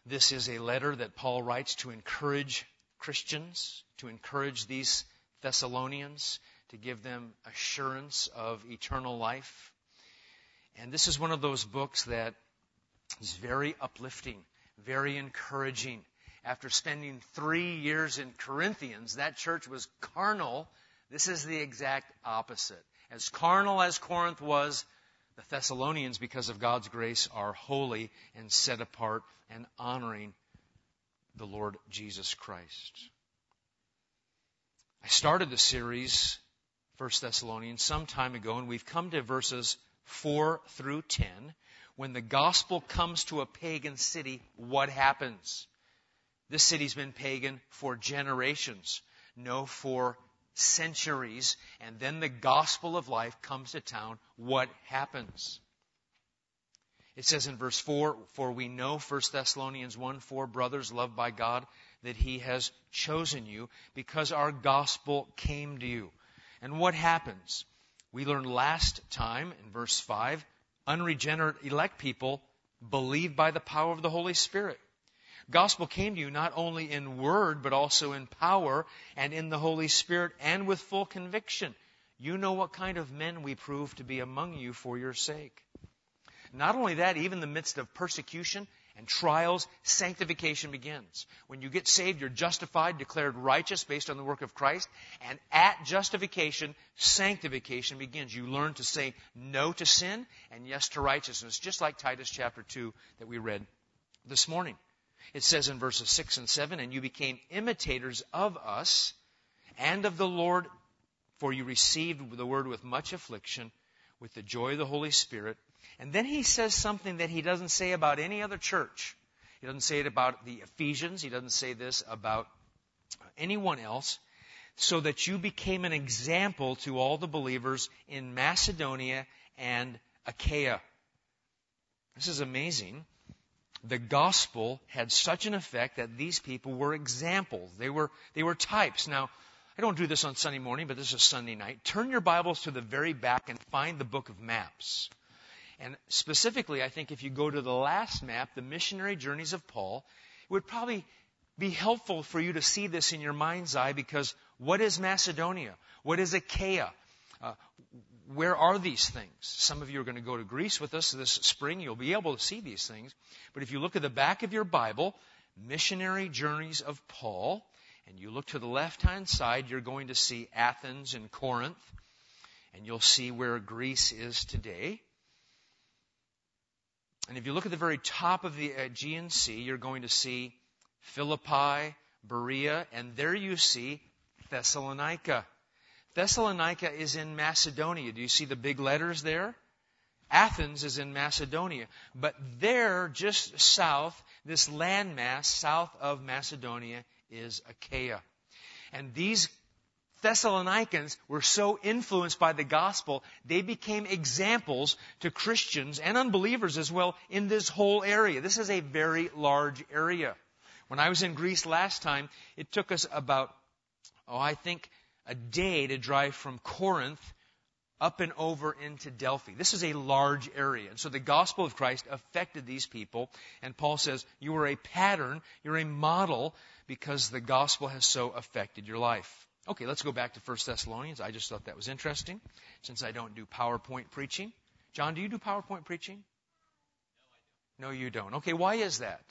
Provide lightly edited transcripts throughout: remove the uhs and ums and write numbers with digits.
This is a letter that Paul writes to encourage Christians, to encourage these Thessalonians, to give them assurance of eternal life. And this is one of those books that is very uplifting, very encouraging. After spending 3 years in Corinthians, that church was carnal. This is the exact opposite. As carnal as Corinth was, the Thessalonians, because of God's grace, are holy and set apart and honoring the Lord Jesus Christ. I started the series, 1 Thessalonians, some time ago, and we've come to verses 4 through 10. When the gospel comes to a pagan city, what happens? This city's been pagan for generations, no, for centuries. And then the gospel of life comes to town. What happens? It says in verse 4, "For we know, 1 Thessalonians 1:4, brothers loved by God, that He has chosen you because our gospel came to you." And what happens? We learned last time in verse 5, unregenerate elect people believe by the power of the Holy Spirit. Gospel came to you not only in word, but also in power and in the Holy Spirit and with full conviction. You know what kind of men we prove to be among you for your sake. Not only that, even in the midst of persecution and trials, sanctification begins. When you get saved, you're justified, declared righteous based on the work of Christ. And at justification, sanctification begins. You learn to say no to sin and yes to righteousness, just like Titus chapter 2 that we read this morning. It says in verses 6 and 7, "And you became imitators of us and of the Lord, for you received the word with much affliction, with the joy of the Holy Spirit." And then he says something that he doesn't say about any other church. He doesn't say it about the Ephesians. He doesn't say this about anyone else. "So that you became an example to all the believers in Macedonia and Achaia." This is amazing. The gospel had such an effect that these people were examples. They were types. Now, I don't do this on Sunday morning, but this is Sunday night. Turn your Bibles to the very back and find the book of maps. And specifically, I think if you go to the last map, the missionary journeys of Paul, it would probably be helpful for you to see this in your mind's eye, because what is Macedonia? What is Achaia? Where are these things? Some of you are going to go to Greece with us this spring. You'll be able to see these things. But if you look at the back of your Bible, Missionary Journeys of Paul, and you look to the left-hand side, you're going to see Athens and Corinth, and you'll see where Greece is today. And if you look at the very top of the Aegean Sea, you're going to see Philippi, Berea, and there you see Thessalonica. Thessalonica is in Macedonia. Do you see the big letters there? Athens is in Macedonia. But there, just south, this landmass south of Macedonia is Achaia. And these Thessalonians were so influenced by the gospel, they became examples to Christians and unbelievers as well in this whole area. This is a very large area. When I was in Greece last time, it took us about, I think, a day to drive from Corinth up and over into Delphi. This is a large area. And so the gospel of Christ affected these people. And Paul says, you are a pattern, you're a model, because the gospel has so affected your life. Okay, let's go back to 1 Thessalonians. I just thought that was interesting, since I don't do PowerPoint preaching. John, do you do PowerPoint preaching? No, you don't. Okay, why is that?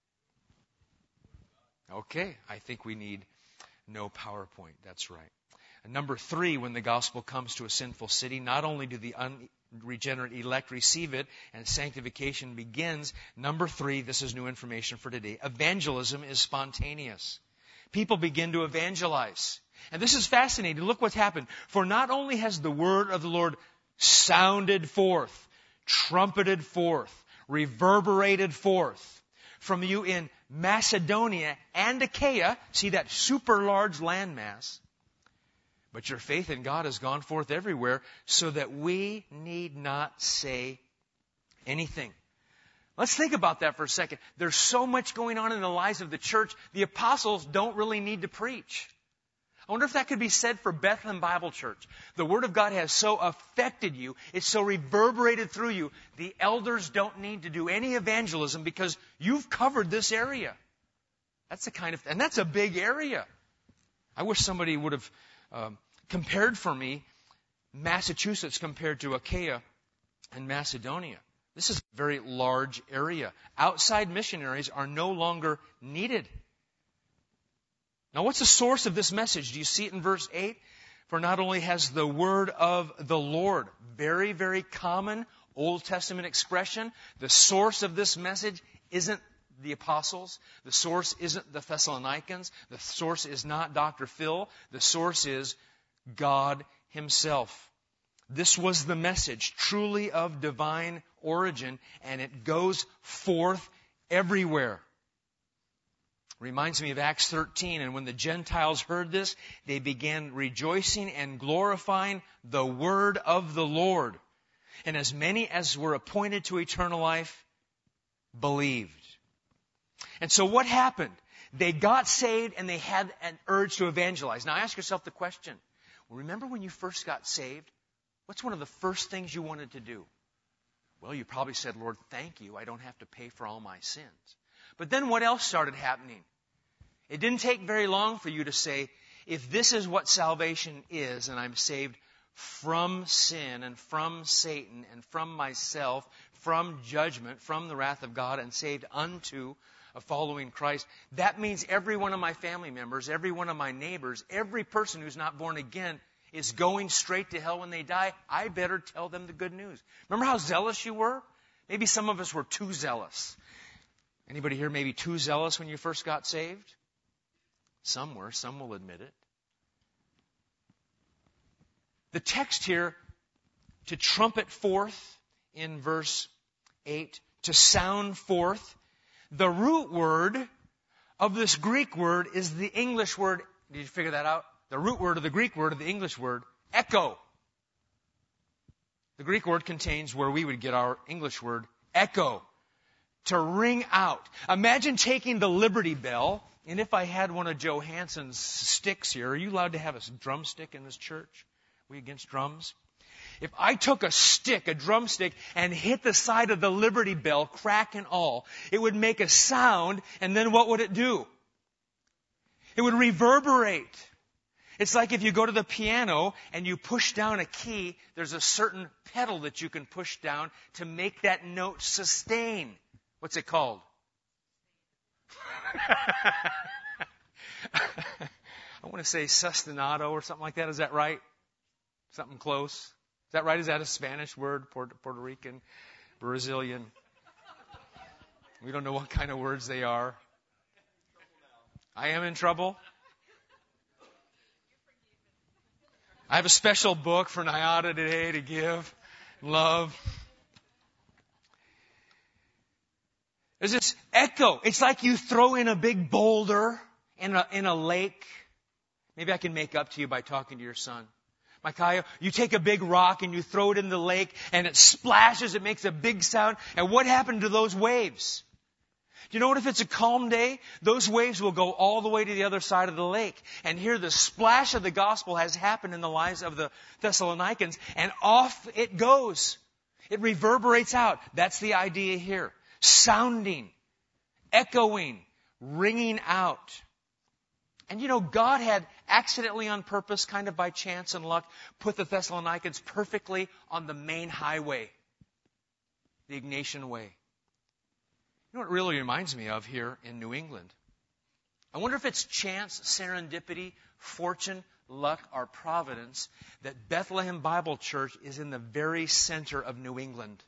Okay, I think we need no PowerPoint. That's right. And number 3, when the gospel comes to a sinful city, not only do the unregenerate elect receive it and sanctification begins, number 3, this is new information for today, evangelism is spontaneous. People begin to evangelize. And this is fascinating. Look what's happened. For not only has the word of the Lord sounded forth, trumpeted forth, reverberated forth from you in Macedonia and Achaia, see that super large landmass, but your faith in God has gone forth everywhere, so that we need not say anything. Let's think about that for a second. There's so much going on in the lives of the church. The apostles don't really need to preach. I wonder if that could be said for Bethlehem Bible Church. The Word of God has so affected you, it's so reverberated through you, the elders don't need to do any evangelism because you've covered this area. That's the kind of, and that's a big area. I wish somebody would have compared for me Massachusetts compared to Achaia and Macedonia. This is a very large area. Outside missionaries are no longer needed. Now, what's the source of this message? Do you see it in verse 8? For not only has the word of the Lord, very, very common Old Testament expression, the source of this message isn't the apostles. The source isn't the Thessalonians. The source is not Dr. Phil. The source is God Himself. This was the message, truly of divine origin, and it goes forth everywhere. Reminds me of Acts 13, and when the Gentiles heard this, they began rejoicing and glorifying the word of the Lord. And as many as were appointed to eternal life believed. And so what happened? They got saved and they had an urge to evangelize. Now ask yourself the question, remember when you first got saved? What's one of the first things you wanted to do? Well, you probably said, Lord, thank you. I don't have to pay for all my sins. But then what else started happening? It didn't take very long for you to say, if this is what salvation is, and I'm saved from sin and from Satan and from myself, from judgment, from the wrath of God, and saved unto a following Christ, that means every one of my family members, every one of my neighbors, every person who's not born again is going straight to hell when they die. I better tell them the good news. Remember how zealous you were? Maybe some of us were too zealous. Anybody here maybe too zealous when you first got saved? Some were. Some will admit it. The text here, to trumpet forth in verse 8, to sound forth, the root word of this Greek word is the English word, did you figure that out? The root word of the Greek word of the English word, echo. The Greek word contains where we would get our English word, echo. To ring out. Imagine taking the Liberty Bell, and if I had one of Joe Hanson's sticks here, are you allowed to have a drumstick in this church? Are we against drums? If I took a stick, a drumstick, and hit the side of the Liberty Bell, crack and all, it would make a sound, and then what would it do? It would reverberate. It's like if you go to the piano and you push down a key, there's a certain pedal that you can push down to make that note sustain. What's it called? I want to say sustinato or something like that. Is that right? Something close. Is that right? Is that a Spanish word? Puerto Rican? Brazilian? We don't know what kind of words they are. I am in trouble. I have a special book for Nyada today to give. Love. There's this echo. It's like you throw in a big boulder in a lake. Maybe I can make up to you by talking to your son. Micaiah, you take a big rock and you throw it in the lake and it splashes, it makes a big sound. And what happened to those waves? Do you know what? If it's a calm day, those waves will go all the way to the other side of the lake. And here the splash of the gospel has happened in the lives of the Thessalonians, and off it goes. It reverberates out. That's the idea here. Sounding, echoing, ringing out. And you know, God had accidentally on purpose, kind of by chance and luck, put the Thessalonians perfectly on the main highway, the Ignatian Way. You know what it really reminds me of here in New England? I wonder if it's chance, serendipity, fortune, luck, or providence that Bethlehem Bible Church is in the very center of New England.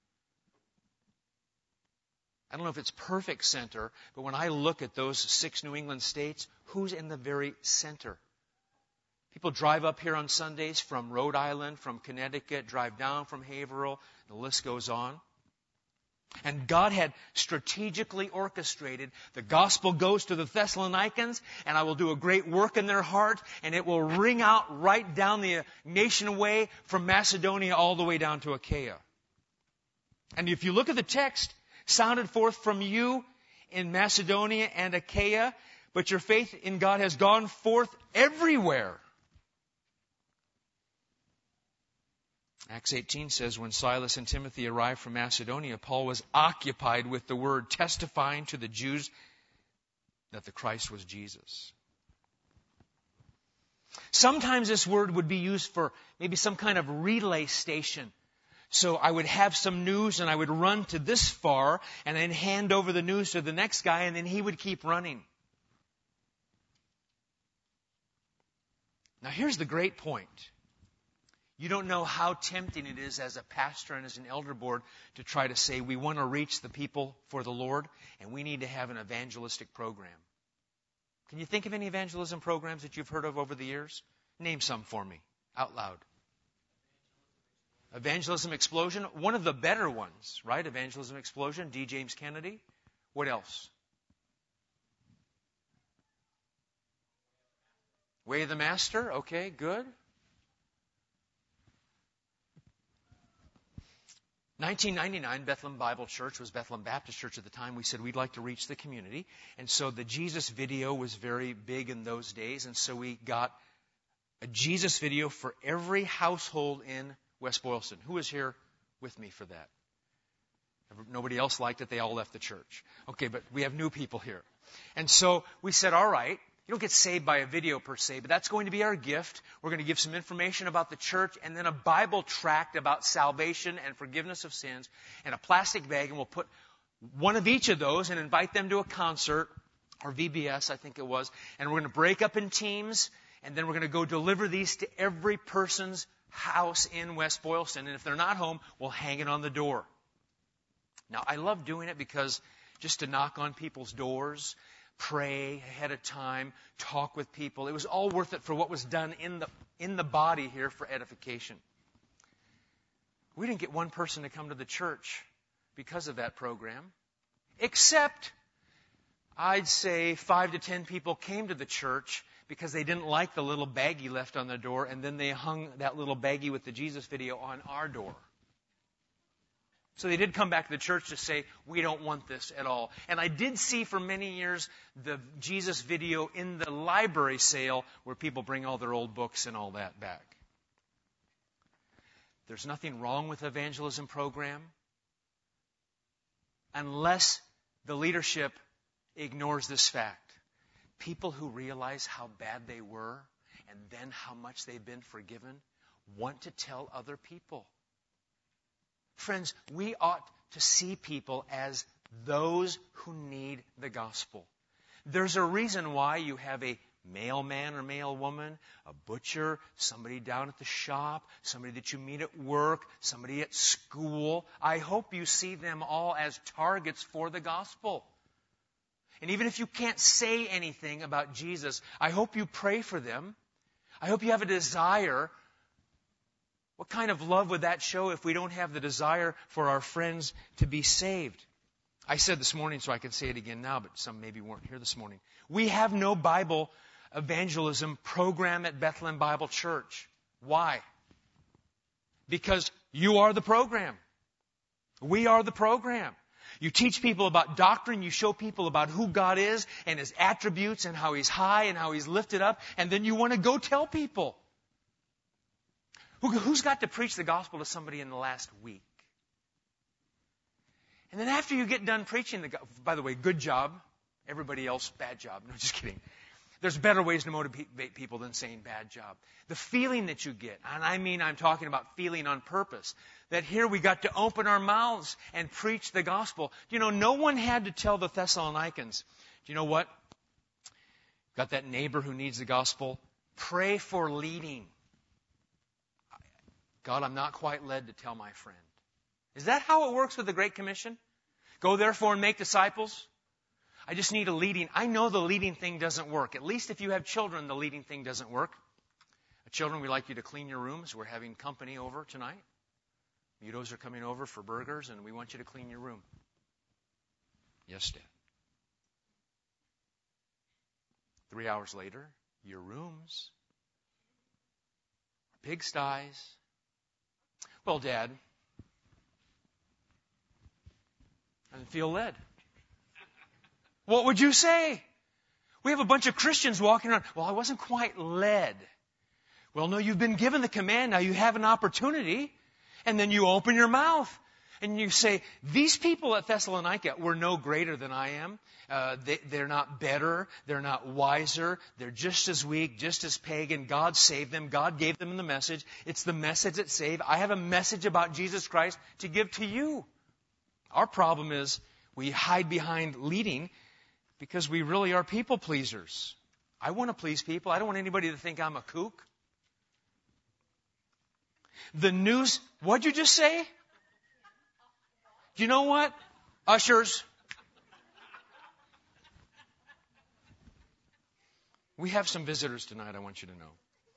I don't know if it's perfect center, but when I look at those 6 New England states, who's in the very center? People drive up here on Sundays from Rhode Island, from Connecticut, drive down from Haverhill, the list goes on. And God had strategically orchestrated, the gospel goes to the Thessalonians, and I will do a great work in their heart, and it will ring out right down the nation way from Macedonia all the way down to Achaia. And if you look at the text, sounded forth from you in Macedonia and Achaia, but your faith in God has gone forth everywhere. Acts 18 says, when Silas and Timothy arrived from Macedonia, Paul was occupied with the word, testifying to the Jews that the Christ was Jesus. Sometimes this word would be used for maybe some kind of relay station. So I would have some news and I would run to this far and then hand over the news to the next guy and then he would keep running. Now here's the great point. You don't know how tempting it is as a pastor and as an elder board to try to say we want to reach the people for the Lord and we need to have an evangelistic program. Can you think of any evangelism programs that you've heard of over the years? Name some for me, out loud. Evangelism Explosion, one of the better ones, right? Evangelism Explosion, D. James Kennedy. What else? Way of the Master, okay, good. 1999, Bethlehem Bible Church was Bethlehem Baptist Church at the time. We said we'd like to reach the community. And so the Jesus video was very big in those days. And so we got a Jesus video for every household in West Boylston. Who was here with me for that? Nobody else liked it. They all left the church. Okay, but we have new people here. And so we said, all right, you don't get saved by a video per se, but that's going to be our gift. We're going to give some information about the church and then a Bible tract about salvation and forgiveness of sins and a plastic bag, and we'll put one of each of those and invite them to a concert, or VBS, I think it was, and we're going to break up in teams, and then we're going to go deliver these to every person's house in West Boylston, and if they're not home, we'll hang it on the door. Now, I love doing it because just to knock on people's doors, pray ahead of time, talk with people. It was all worth it for what was done in the body here for edification. We didn't get one person to come to the church because of that program, except I'd say 5 to 10 people came to the church because they didn't like the little baggie left on the door, and then they hung that little baggie with the Jesus video on our door. So they did come back to the church to say, we don't want this at all. And I did see for many years the Jesus video in the library sale where people bring all their old books and all that back. There's nothing wrong with the evangelism program unless the leadership ignores this fact. People who realize how bad they were and then how much they've been forgiven want to tell other people. Friends, we ought to see people as those who need the gospel. There's a reason why you have a mailman or mailwoman, a butcher, somebody down at the shop, somebody that you meet at work, somebody at school. I hope you see them all as targets for the gospel. And even if you can't say anything about Jesus, I hope you pray for them. I hope you have a desire. What kind of love would that show if we don't have the desire for our friends to be saved? I said this morning, so I can say it again now, but some maybe weren't here this morning. We have no Bible evangelism program at Bethlehem Bible Church. Why? Because you are the program. We are the program. You teach people about doctrine, you show people about who God is and His attributes and how He's high and how He's lifted up, and then you want to go tell people. Who's got to preach the gospel to somebody in the last week? And then after you get done preaching by the way, good job. Everybody else, bad job. No, just kidding. There's better ways to motivate people than saying bad job. The feeling that you get, and I'm talking about feeling on purpose, that here we got to open our mouths and preach the gospel. You know, no one had to tell the Thessalonians, do you know what? Got that neighbor who needs the gospel? Pray for leading. God, I'm not quite led to tell my friend. Is that how it works with the Great Commission? Go therefore and make disciples? I just need a leading. I know the leading thing doesn't work. At least if you have children, the leading thing doesn't work. Children, we'd like you to clean your rooms. We're having company over tonight. Mutos are coming over for burgers, and we want you to clean your room. Yes, Dad. 3 hours later, your rooms are pigsties. Well, Dad, I didn't feel led. What would you say? We have a bunch of Christians walking around. Well, I wasn't quite led. Well, no, you've been given the command. Now you have an opportunity. And then you open your mouth. And you say, these people at Thessalonica were no greater than I am. They're not better. They're not wiser. They're just as weak, just as pagan. God saved them. God gave them the message. It's the message that saved. I have a message about Jesus Christ to give to you. Our problem is we hide behind leading because we really are people pleasers. I want to please people. I don't want anybody to think I'm a kook. The news, what'd you just say? You know what? Ushers. We have some visitors tonight, I want you to know.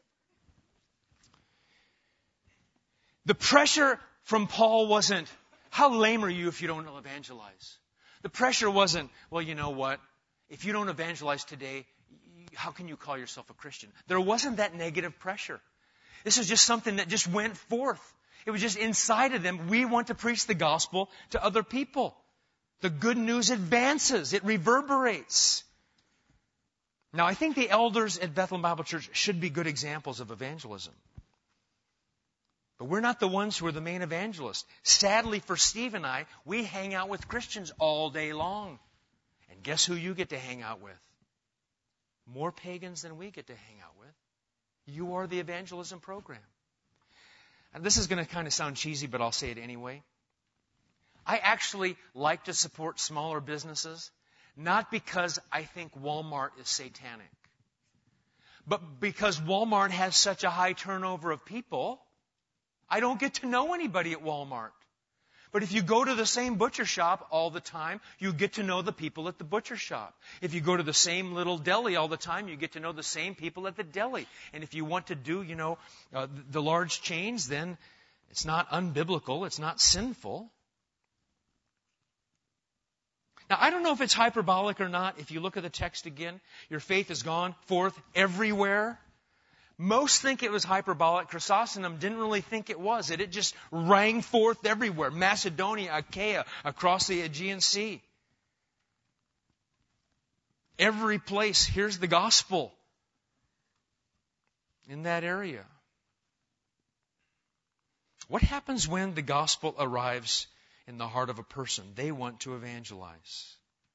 The pressure from Paul wasn't, how lame are you if you don't evangelize? The pressure wasn't, well, you know what? If you don't evangelize today, how can you call yourself a Christian? There wasn't that negative pressure. This is just something that just went forth. It was just inside of them. We want to preach the gospel to other people. The good news advances. It reverberates. Now, I think the elders at Bethlehem Bible Church should be good examples of evangelism. But we're not the ones who are the main evangelists. Sadly for Steve and I, we hang out with Christians all day long. And guess who you get to hang out with? More pagans than we get to hang out with. You are the evangelism program. And this is going to kind of sound cheesy, but I'll say it anyway. I actually like to support smaller businesses, not because I think Walmart is satanic, but because Walmart has such a high turnover of people, I don't get to know anybody at Walmart. But if you go to the same butcher shop all the time, you get to know the people at the butcher shop. If you go to the same little deli all the time, you get to know the same people at the deli. And if you want to do, the large chains, then it's not unbiblical, it's not sinful. Now, I don't know if it's hyperbolic or not. If you look at the text again, your faith has gone forth everywhere. Most think it was hyperbolic. Chrysostom didn't really think it was. It just rang forth everywhere. Macedonia, Achaia, across the Aegean Sea. Every place, here's the gospel in that area. What happens when the gospel arrives in the heart of a person? They want to evangelize.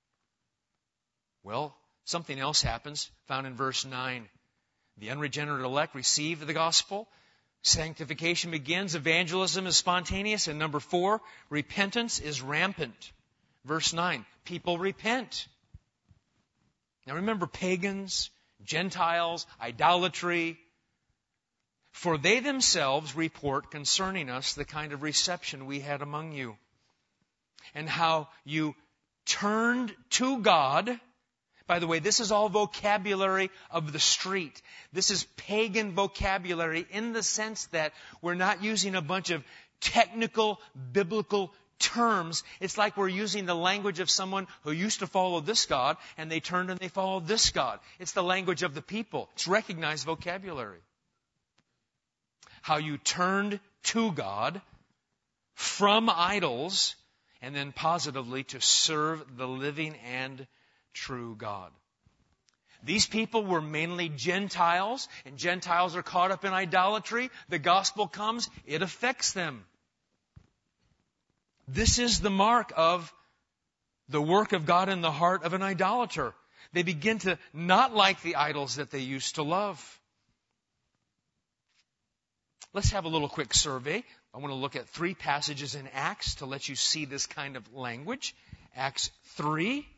Well, something else happens, found in verse 9. The unregenerate elect receive the gospel. Sanctification begins. Evangelism is spontaneous. And number 4, repentance is rampant. Verse 9, people repent. Now remember, pagans, Gentiles, idolatry. For they themselves report concerning us the kind of reception we had among you, and how you turned to God. By the way, this is all vocabulary of the street. This is pagan vocabulary in the sense that we're not using a bunch of technical biblical terms. It's like we're using the language of someone who used to follow this God, and they turned and they followed this God. It's the language of the people. It's recognized vocabulary. How you turned to God from idols, and then positively to serve the living and true God. These people were mainly Gentiles, and Gentiles are caught up in idolatry. The gospel comes, it affects them. This is the mark of the work of God in the heart of an idolater. They begin to not like the idols that they used to love. Let's have a little quick survey. I want to look at 3 passages in Acts to let you see this kind of language. Acts 3,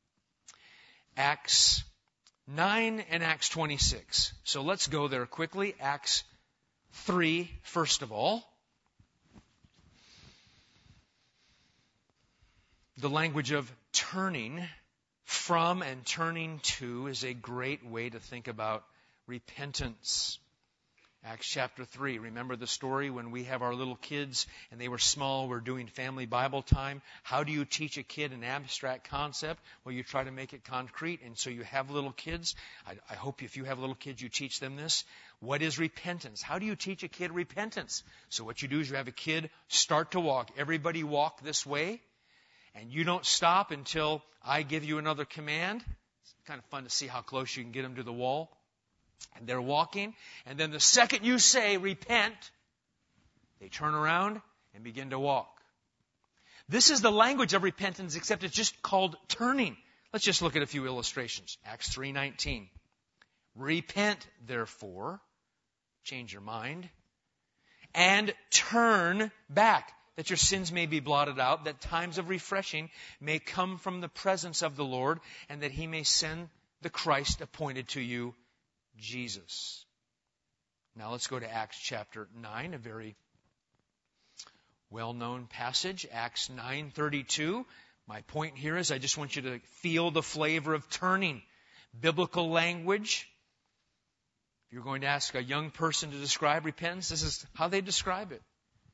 Acts 9, and Acts 26. So let's go there quickly. Acts 3, first of all. The language of turning from and turning to is a great way to think about repentance. Acts chapter 3. Remember the story when we have our little kids and they were small, we're doing family Bible time. How do you teach a kid an abstract concept? Well, you try to make it concrete. And so you have little kids. I hope if you have little kids, you teach them this. What is repentance? How do you teach a kid repentance? So what you do is you have a kid start to walk. Everybody walk this way. And you don't stop until I give you another command. It's kind of fun to see how close you can get them to the wall. And they're walking. And then the second you say, repent, they turn around and begin to walk. This is the language of repentance, except it's just called turning. Let's just look at a few illustrations. Acts 3:19. Repent, therefore, change your mind, and turn back, that your sins may be blotted out, that times of refreshing may come from the presence of the Lord, and that He may send the Christ appointed to you, Jesus. Now let's go to Acts chapter 9, a very well-known passage, Acts 9:32. My point here is I just want you to feel the flavor of turning. Biblical language. If you're going to ask a young person to describe repentance, this is how they describe it.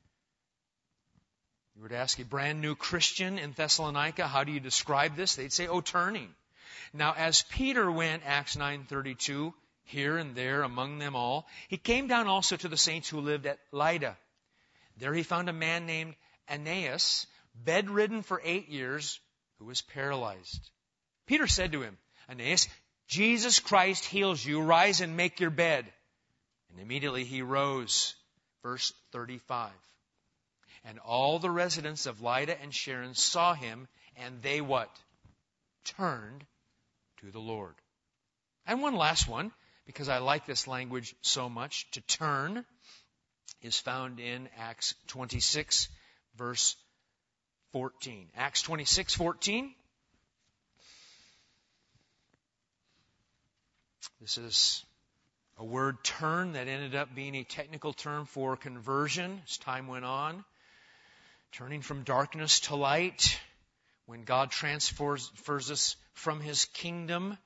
You were to ask a brand new Christian in Thessalonica, how do you describe this? They'd say, turning. Now, as Peter went, Acts 9:32, here and there among them all, he came down also to the saints who lived at Lydda. There he found a man named Aeneas, bedridden for 8 years, who was paralyzed. Peter said to him, Aeneas, Jesus Christ heals you. Rise and make your bed. And immediately he rose. Verse 35. And all the residents of Lydda and Sharon saw him, and they what? Turned to the Lord. And one last one, because I like this language so much. To turn is found in Acts 26, verse 14. Acts 26:14. This is a word turn that ended up being a technical term for conversion as time went on. Turning from darkness to light. When God transfers us from His kingdom,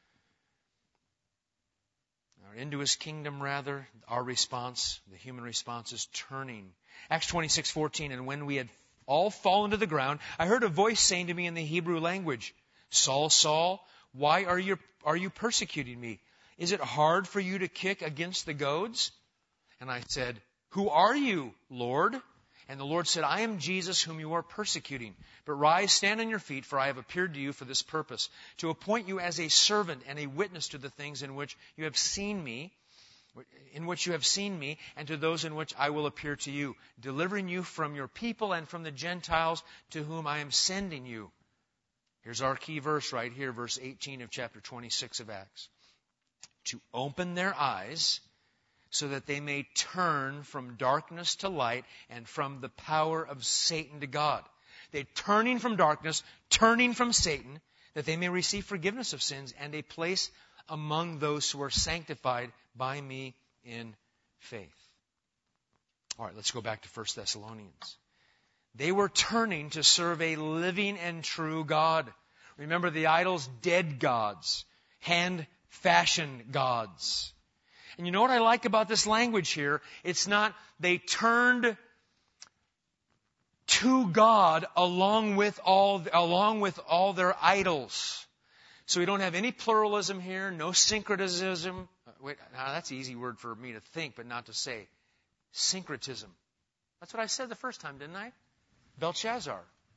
or into His kingdom rather, our response, the human response, is turning. Acts 26:14, and when we had all fallen to the ground, I heard a voice saying to me in the Hebrew language, Saul, Saul, why are you persecuting me? Is it hard for you to kick against the goads? And I said, Who are you, Lord? And the Lord said, I am Jesus whom you are persecuting. But rise, stand on your feet, for I have appeared to you for this purpose, to appoint you as a servant and a witness to the things in which you have seen me, and to those in which I will appear to you, delivering you from your people and from the Gentiles to whom I am sending you. Here's our key verse right here, verse 18 of chapter 26 of Acts. To open their eyes so that they may turn from darkness to light and from the power of Satan to God. They're turning from darkness, turning from Satan, that they may receive forgiveness of sins and a place among those who are sanctified by me in faith. All right, let's go back to 1 Thessalonians. They were turning to serve a living and true God. Remember the idols, dead gods, hand-fashioned gods. And you know what I like about this language here? It's not they turned to God along with all their idols. So we don't have any pluralism here, no syncretism. Wait, now that's an easy word for me to think, but not to say. Syncretism. That's what I said the first time, didn't I? Belshazzar.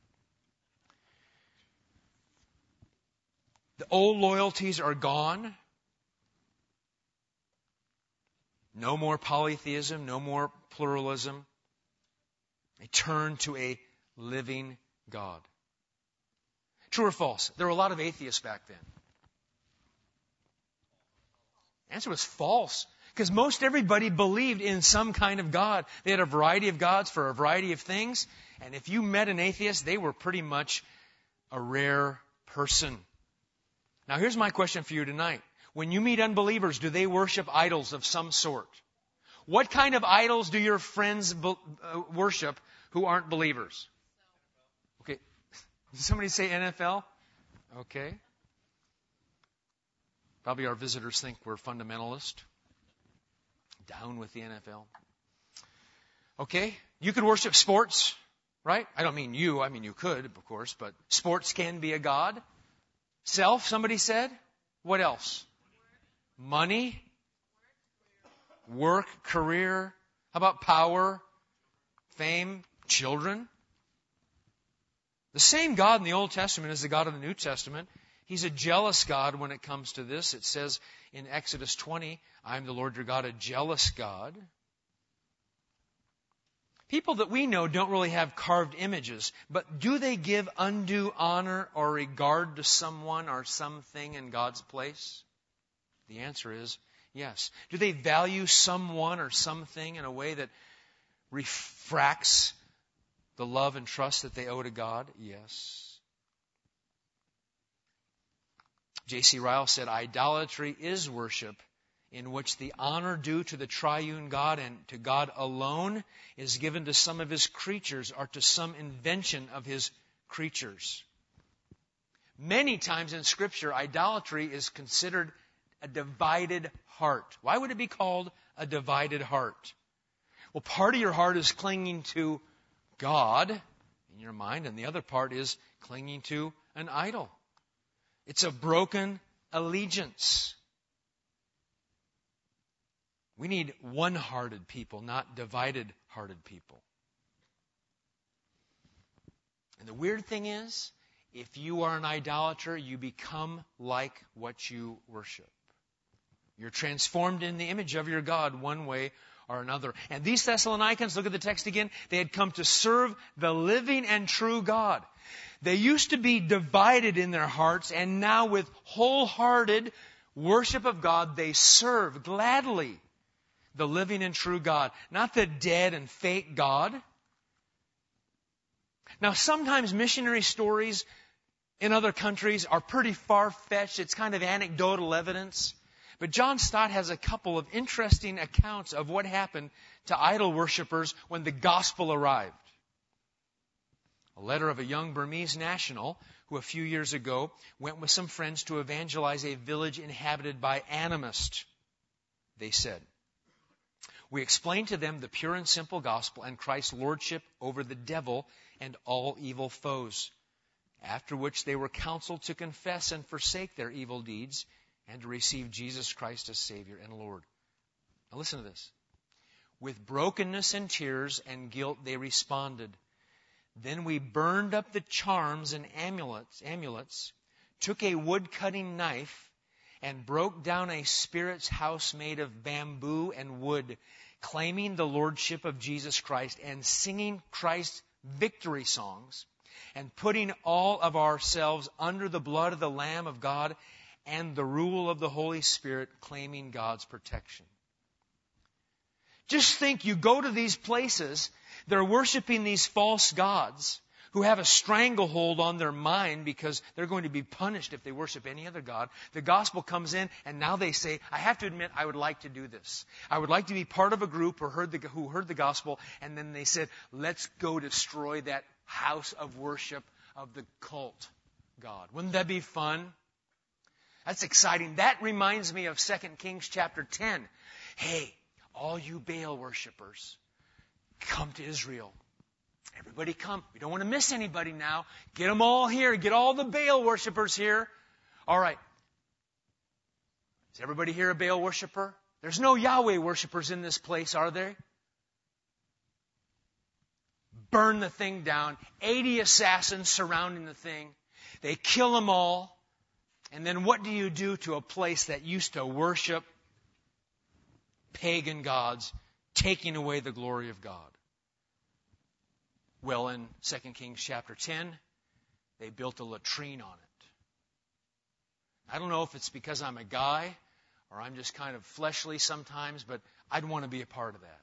The old loyalties are gone. No more polytheism, no more pluralism. They turn to a living God. True or false? There were a lot of atheists back then. The answer was false. Because most everybody believed in some kind of God. They had a variety of gods for a variety of things. And if you met an atheist, they were pretty much a rare person. Now here's my question for you tonight. When you meet unbelievers, do they worship idols of some sort? What kind of idols do your friends worship who aren't believers? Okay. Did somebody say NFL? Okay. Probably our visitors think we're fundamentalist. Down with the NFL. Okay. You could worship sports, right? I don't mean you. I mean you could, of course. But sports can be a god. Self, somebody said. What else? Money, work, career. How about power, fame, children? The same God in the Old Testament is the God of the New Testament. He's a jealous God when it comes to this. It says in Exodus 20, I am the Lord your God, a jealous God. People that we know don't really have carved images, but do they give undue honor or regard to someone or something in God's place? The answer is yes. Do they value someone or something in a way that refracts the love and trust that they owe to God? Yes. J.C. Ryle said, idolatry is worship in which the honor due to the triune God and to God alone is given to some of His creatures or to some invention of His creatures. Many times in Scripture, idolatry is considered a divided heart. Why would it be called a divided heart? Well, part of your heart is clinging to God in your mind, and the other part is clinging to an idol. It's a broken allegiance. We need one-hearted people, not divided-hearted people. And the weird thing is, if you are an idolater, you become like what you worship. You're transformed in the image of your God one way or another. And these Thessalonians, look at the text again, they had come to serve the living and true God. They used to be divided in their hearts, and now with wholehearted worship of God, they serve gladly the living and true God, not the dead and fake God. Now, sometimes missionary stories in other countries are pretty far-fetched. It's kind of anecdotal evidence. But John Stott has a couple of interesting accounts of what happened to idol worshippers when the gospel arrived. A letter of a young Burmese national who a few years ago went with some friends to evangelize a village inhabited by animists. They said, we explained to them the pure and simple gospel and Christ's lordship over the devil and all evil foes, after which they were counseled to confess and forsake their evil deeds and to receive Jesus Christ as Savior and Lord. Now listen to this. With brokenness and tears and guilt they responded, then we burned up the charms and amulets, took a wood-cutting knife, and broke down a spirit's house made of bamboo and wood, claiming the lordship of Jesus Christ and singing Christ's victory songs, and putting all of ourselves under the blood of the Lamb of God and the rule of the Holy Spirit, claiming God's protection. Just think, you go to these places, they're worshiping these false gods who have a stranglehold on their mind because they're going to be punished if they worship any other god. The gospel comes in, and now they say, I have to admit, I would like to do this. I would like to be part of a group who heard the gospel, and then they said, let's go destroy that house of worship of the cult god. Wouldn't that be fun? That's exciting. That reminds me of 2 Kings chapter 10. Hey, all you Baal worshipers, come to Israel. Everybody come. We don't want to miss anybody now. Get them all here. Get all the Baal worshipers here. All right. Is everybody here a Baal worshiper? There's no Yahweh worshipers in this place, are there? Burn the thing down. 80 assassins surrounding the thing. They kill them all. And then what do you do to a place that used to worship pagan gods, taking away the glory of God? Well, in 2 Kings chapter 10, they built a latrine on it. I don't know if it's because I'm a guy or I'm just kind of fleshly sometimes, but I'd want to be a part of that.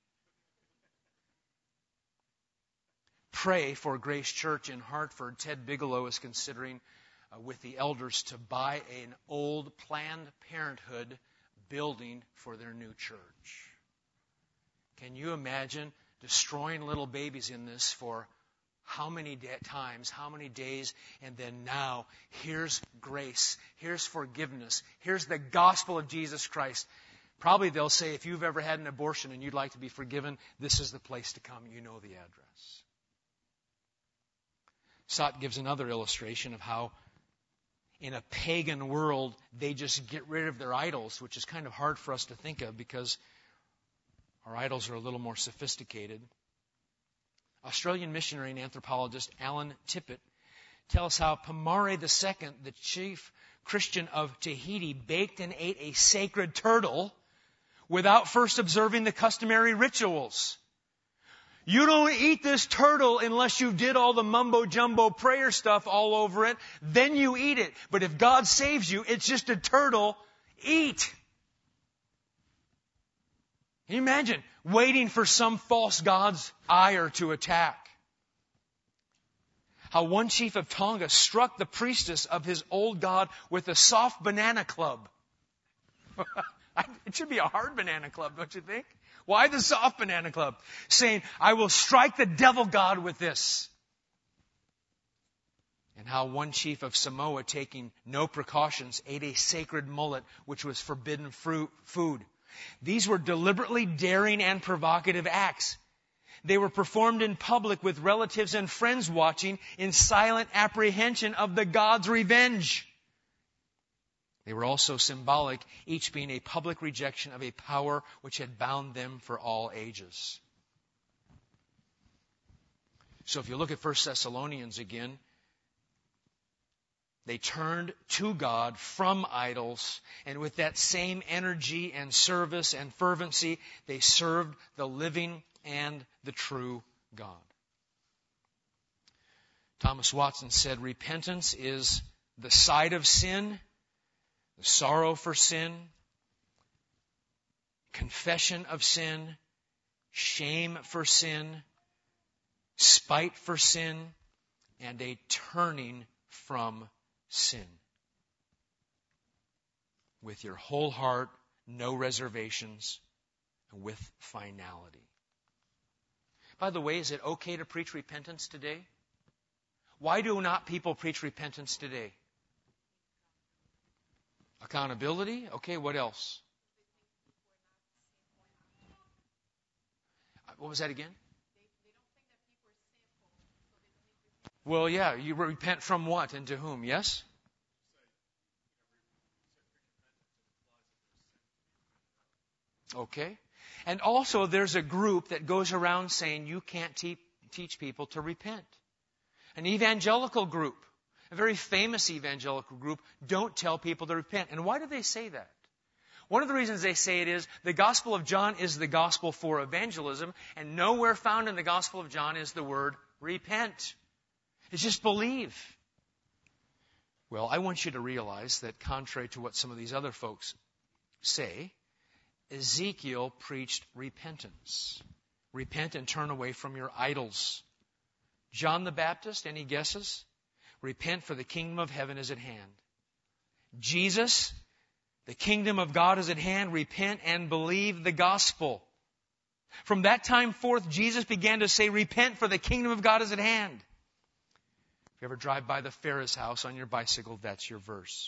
Pray for Grace Church in Hartford. Ted Bigelow is considering with the elders to buy an old Planned Parenthood building for their new church. Can you imagine destroying little babies in this for how many times, how many days, and then now, here's grace, here's forgiveness, here's the gospel of Jesus Christ. Probably they'll say, if you've ever had an abortion and you'd like to be forgiven, this is the place to come. You know the address. Stott gives another illustration of how in a pagan world, they just get rid of their idols, which is kind of hard for us to think of because our idols are a little more sophisticated. Australian missionary and anthropologist Alan Tippett tells how Pomare II, the chief Christian of Tahiti, baked and ate a sacred turtle without first observing the customary rituals. You don't eat this turtle unless you did all the mumbo-jumbo prayer stuff all over it. Then you eat it. But if God saves you, it's just a turtle. Eat. Can you imagine waiting for some false god's ire to attack? How one chief of Tonga struck the priestess of his old god with a soft banana club. It should be a hard banana club, don't you think? Why the soft banana club? Saying, I will strike the devil god with this. And how one chief of Samoa, taking no precautions, ate a sacred mullet, which was forbidden food. These were deliberately daring and provocative acts. They were performed in public with relatives and friends watching in silent apprehension of the god's revenge. They were also symbolic, each being a public rejection of a power which had bound them for all ages. So if you look at 1 Thessalonians again, they turned to God from idols, and with that same energy and service and fervency, they served the living and the true God. Thomas Watson said, repentance is the sight of sin, the sorrow for sin, confession of sin, shame for sin, spite for sin, and a turning from sin. With your whole heart, no reservations, with finality. By the way, is it okay to preach repentance today? Why do not people preach repentance today? Accountability? Okay, what else? What was that again? Well, yeah, you repent from what and to whom, yes? Okay. And also there's a group that goes around saying you can't teach people to repent. An evangelical group, a very famous evangelical group, don't tell people to repent. And why do they say that? One of the reasons they say it is the Gospel of John is the gospel for evangelism, and nowhere found in the Gospel of John is the word repent. It's just believe. Well, I want you to realize that contrary to what some of these other folks say, Ezekiel preached repentance. Repent and turn away from your idols. John the Baptist, any guesses? Repent, for the kingdom of heaven is at hand. Jesus, the kingdom of God is at hand. Repent and believe the gospel. From that time forth, Jesus began to say, repent, for the kingdom of God is at hand. If you ever drive by the Ferris house on your bicycle, that's your verse.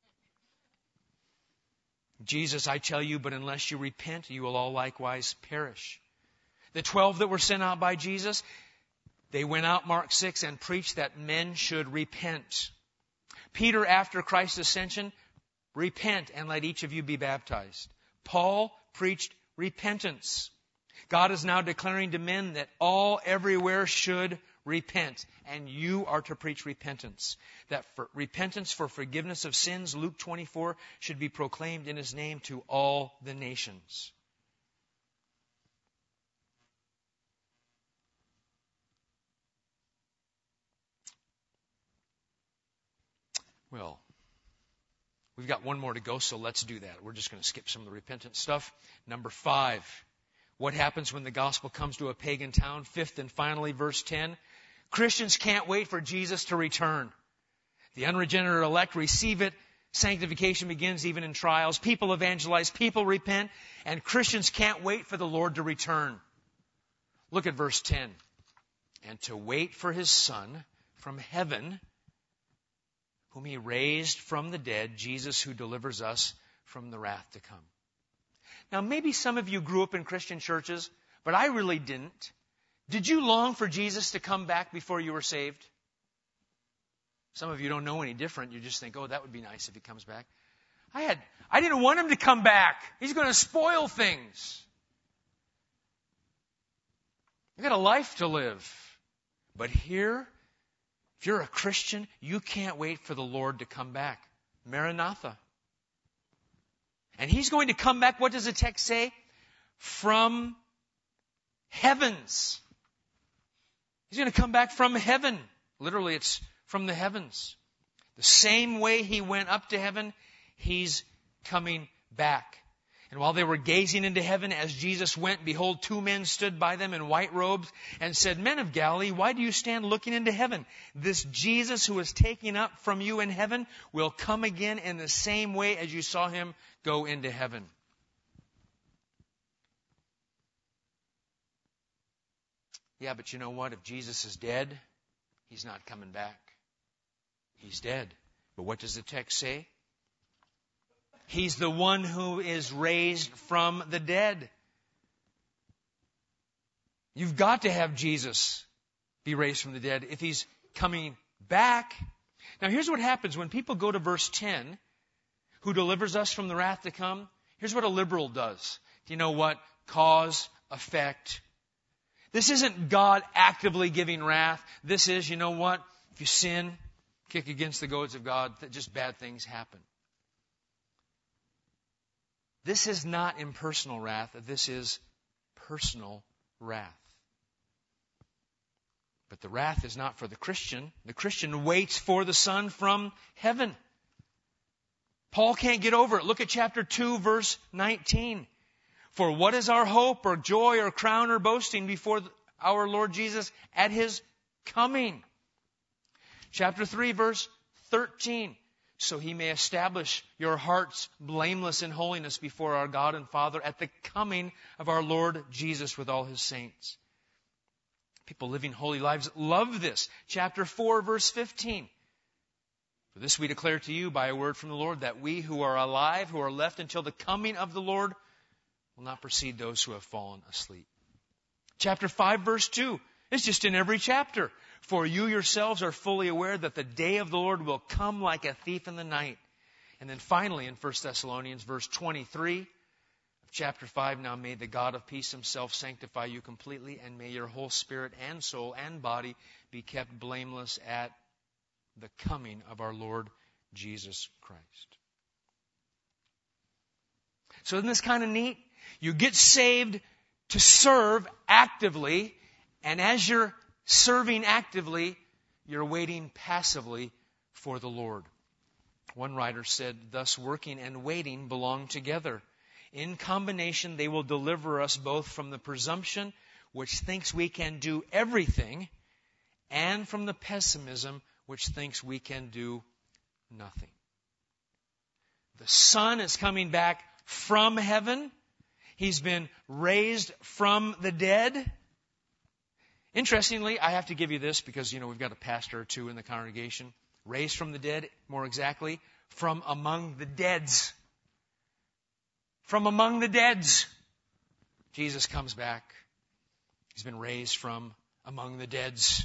Jesus, I tell you, but unless you repent, you will all likewise perish. The 12 that were sent out by Jesus, they went out, Mark 6, and preached that men should repent. Peter, after Christ's ascension, repent and let each of you be baptized. Paul preached repentance. God is now declaring to men that all everywhere should repent, and you are to preach repentance. That repentance for forgiveness of sins, Luke 24, should be proclaimed in His name to all the nations. Well, we've got one more to go, so let's do that. We're just going to skip some of the repentance stuff. Number 5, what happens when the gospel comes to a pagan town? 5th and finally, verse 10. Christians can't wait for Jesus to return. The unregenerate elect receive it. Sanctification begins even in trials. People evangelize. People repent. And Christians can't wait for the Lord to return. Look at verse 10. And to wait for His Son from heaven, whom He raised from the dead, Jesus, who delivers us from the wrath to come. Now, maybe some of you grew up in Christian churches, but I really didn't. Did you long for Jesus to come back before you were saved? Some of you don't know any different. You just think, oh, that would be nice if He comes back. I didn't want Him to come back. He's going to spoil things. I've got a life to live. But here, If you're a Christian, you can't wait for the Lord to come back. Maranatha. And He's going to come back, what does the text say? From heavens. He's going to come back from heaven. Literally, it's from the heavens. The same way He went up to heaven, He's coming back. And while they were gazing into heaven as Jesus went, behold, 2 men stood by them in white robes and said, Men of Galilee, why do you stand looking into heaven? This Jesus who was taken up from you in heaven will come again in the same way as you saw Him go into heaven. Yeah, but you know what? If Jesus is dead, He's not coming back. He's dead. But what does the text say? He's the one who is raised from the dead. You've got to have Jesus be raised from the dead if He's coming back. Now here's what happens when people go to verse 10, who delivers us from the wrath to come. Here's what a liberal does. Do you know what? Cause, effect. This isn't God actively giving wrath. This is, you know what? If you sin, kick against the goads of God, just bad things happen. This is not impersonal wrath. This is personal wrath. But the wrath is not for the Christian. The Christian waits for the Son from heaven. Paul can't get over it. Look at chapter 2, verse 19. For what is our hope or joy or crown or boasting before our Lord Jesus at His coming? Chapter 3, verse 13. So He may establish your hearts blameless in holiness before our God and Father at the coming of our Lord Jesus with all His saints. People living holy lives love this. Chapter 4, verse 15. For this we declare to you by a word from the Lord, that we who are alive, who are left until the coming of the Lord, will not precede those who have fallen asleep. Chapter 5, verse 2. It's just in every chapter. For you yourselves are fully aware that the day of the Lord will come like a thief in the night. And then finally in 1 Thessalonians verse 23 of chapter 5, now may the God of peace Himself sanctify you completely, and may your whole spirit and soul and body be kept blameless at the coming of our Lord Jesus Christ. So isn't this kind of neat? You get saved to serve actively, and as you're serving actively, you're waiting passively for the Lord. One writer said, thus working and waiting belong together. In combination, they will deliver us both from the presumption which thinks we can do everything, and from the pessimism which thinks we can do nothing. The Son is coming back from heaven. He's been raised from the dead. Interestingly, I have to give you this because, we've got a pastor or two in the congregation. Raised from the dead, more exactly, from among the deads. From among the deads. Jesus comes back. He's been raised from among the deads.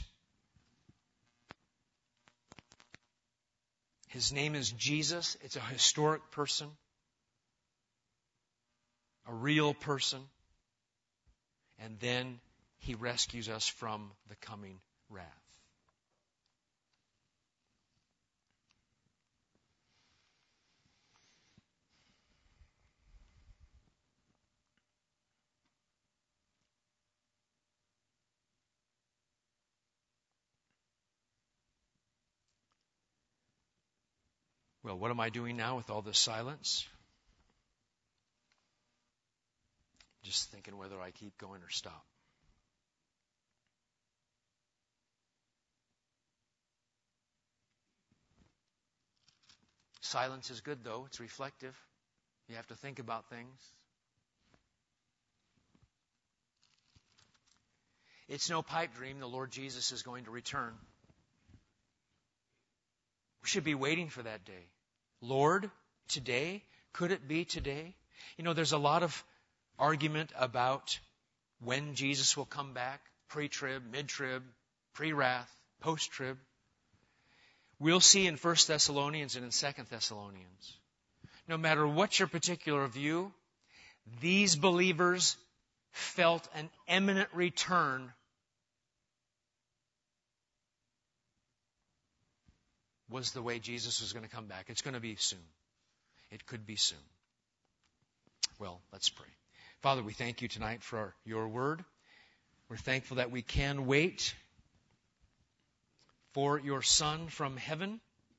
His name is Jesus. It's a historic person. A real person. And then He rescues us from the coming wrath. Well, what am I doing now with all this silence? Just thinking whether I keep going or stop. Silence is good, though. It's reflective. You have to think about things. It's no pipe dream. The Lord Jesus is going to return. We should be waiting for that day. Lord, today? Could it be today? There's a lot of argument about when Jesus will come back. Pre-trib, mid-trib, pre-wrath, post-trib. We'll see in 1 Thessalonians and in 2 Thessalonians. No matter what your particular view, these believers felt an imminent return was the way Jesus was going to come back. It's going to be soon. It could be soon. Well, let's pray. Father, we thank you tonight for your word. We're thankful that we can wait for your Son from heaven.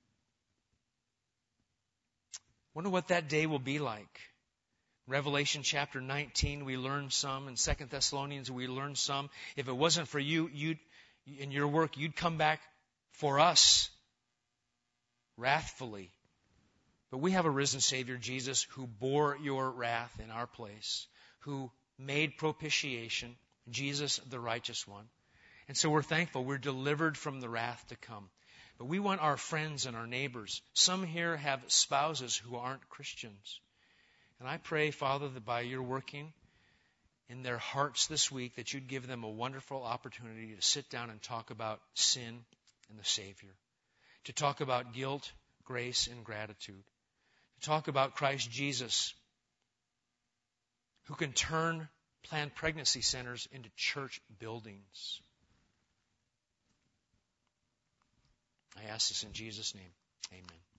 Wonder what that day will be like. Revelation chapter 19, we learn some. In 2 Thessalonians, we learn some. If it wasn't for you, in your work, you'd come back for us wrathfully. But we have a risen Savior, Jesus, who bore your wrath in our place, who made propitiation, Jesus, the righteous one. And so we're thankful. We're delivered from the wrath to come. But we want our friends and our neighbors. Some here have spouses who aren't Christians. And I pray, Father, that by your working in their hearts this week, that you'd give them a wonderful opportunity to sit down and talk about sin and the Savior. To talk about guilt, grace, and gratitude. To talk about Christ Jesus, who can turn Planned Pregnancy centers into church buildings. I ask this in Jesus' name. Amen.